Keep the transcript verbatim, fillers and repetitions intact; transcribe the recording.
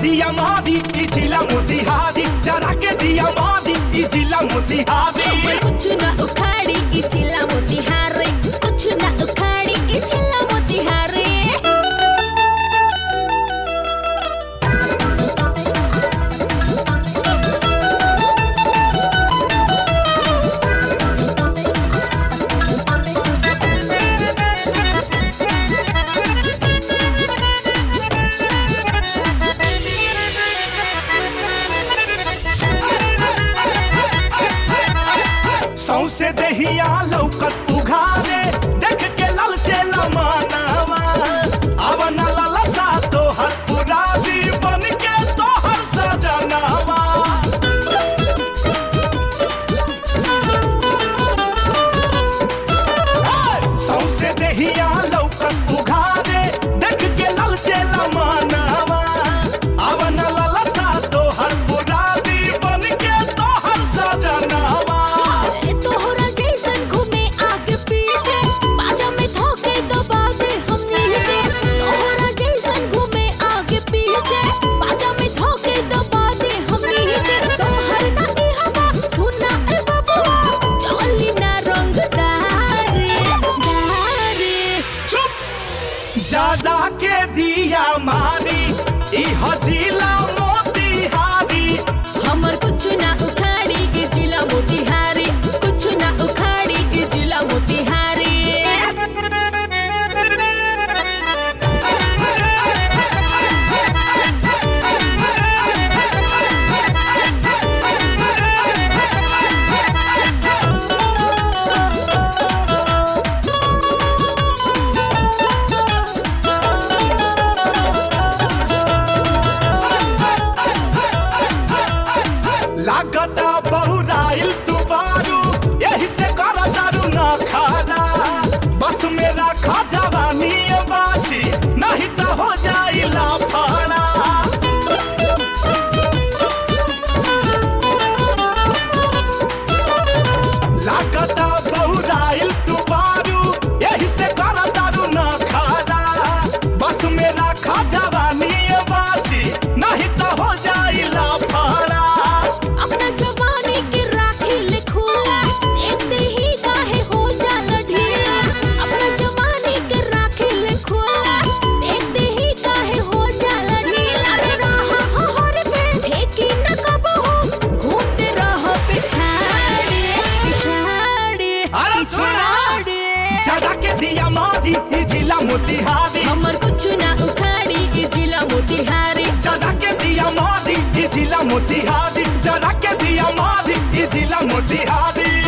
दिया मादी ई जिला मोतिहारी, जरा के दिया मादी ई जिला मोतिहारी। कुछ ना उखाड़ी ई जिला मोतिहारी, कुछ ना उखाड़ी ई जिला मोतिहारी। सौसे दहिया लौकत उघारे, देख के लल से लमानावा। आवन ललसा तोहर पुरादी, बन के तोहर सजनावा। सौसे दहिया लौकत उघारे, देख के लल से लमानावा। आवन ललसा तोहर पुरादी, बन के तोहर सजनावा। ज्यादा के दिया मारी ई जिला मोतिहारी। हमर कुछ ना उखाड़ी ई जिला मोतिहारी, कुछ ना उखाड़ी ई जिला मोतिहारी। लागता बहुराइल तू बारू, यही से करा दारू ना खाना। बस मेरा खा जवानी बाची, नहीं तो हो जाई लाफाड़ा। लागता बहुराइल तू बारू, यही से करा दारू ना खाना। बस मेरा खा जवानी बाची, नहीं तो हो जाई लाफाड़ा। जरा के दिया मादी ई जिला मोतिहारी। हमर कुछ ना उखाड़ी ई जिला मोतिहारी, जरा के दिया मादी ई जिला मोतिहारी, जरा के दिया मादी ई जिला मोतिहारी।